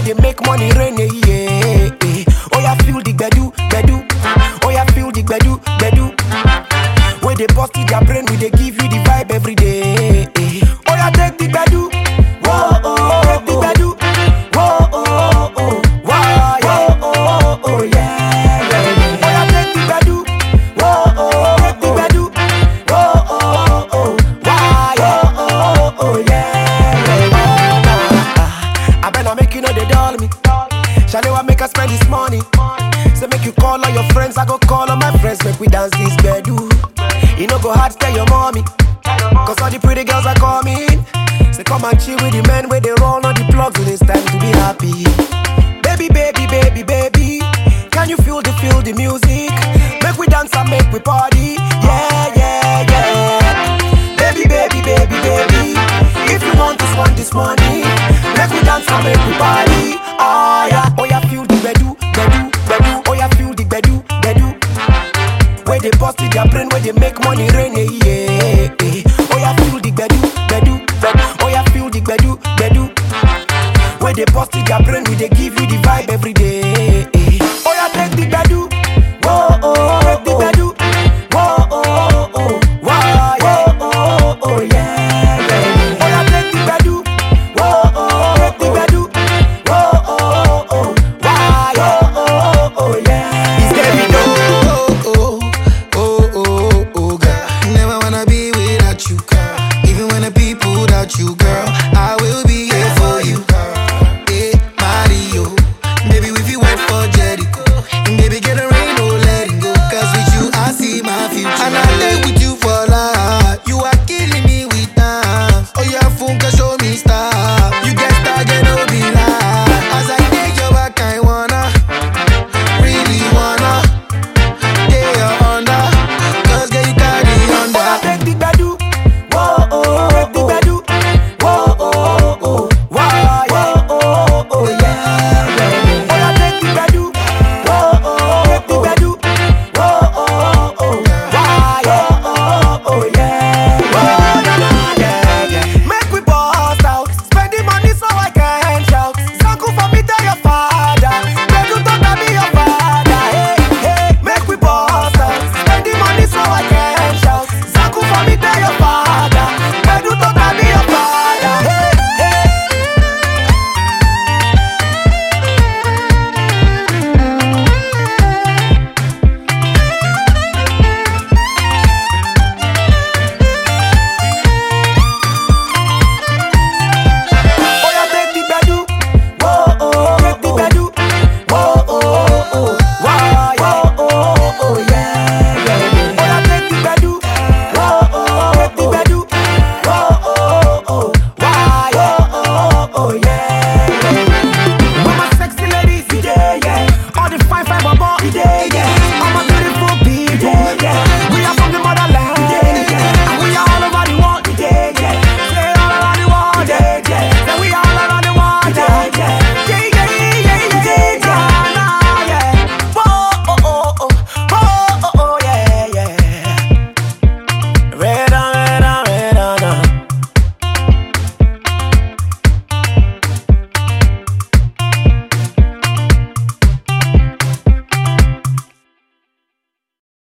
they make money rain, yeah. Oh yeah, feel the bedu, bedu. Oh yeah, feel the bedu, bedu. Where they bust it their brain, we they give you the vibe every day. Oh yeah, take the bedu. Whoa, oh, take the bedu. Whoa, oh, oh, wow, yeah. Oh, oh, yeah, yeah. Oh yeah, take the bedu. Whoa, oh, take the bedu. Whoa, oh, oh, wow, yeah. Oh, oh, yeah, yeah. I better make you know they doll me. Shall I make us spend this money? Say make you call all your friends, I go call all my friends, make we dance this bedu. You know go hard, tell your mommy, cause all the pretty girls are coming. Say come and chill with the men where they roll on the plugs when it's time to be happy. Baby, baby, baby, baby, can you feel the music? Make we dance and make we party, yeah, yeah, yeah. Baby, baby, baby, baby, if you want this money, make we dance and make we party, oh yeah, feel the bedu, bedu, bedu, oh yeah, feel the bedu, bedu. Where they bust it their brain, where they make money rain, yeah. Oh yeah, feel the bedu, bedu, bedu. Oh yeah, feel the bedu, bedu. Where they bust it their brain, we they give you the vibe every day.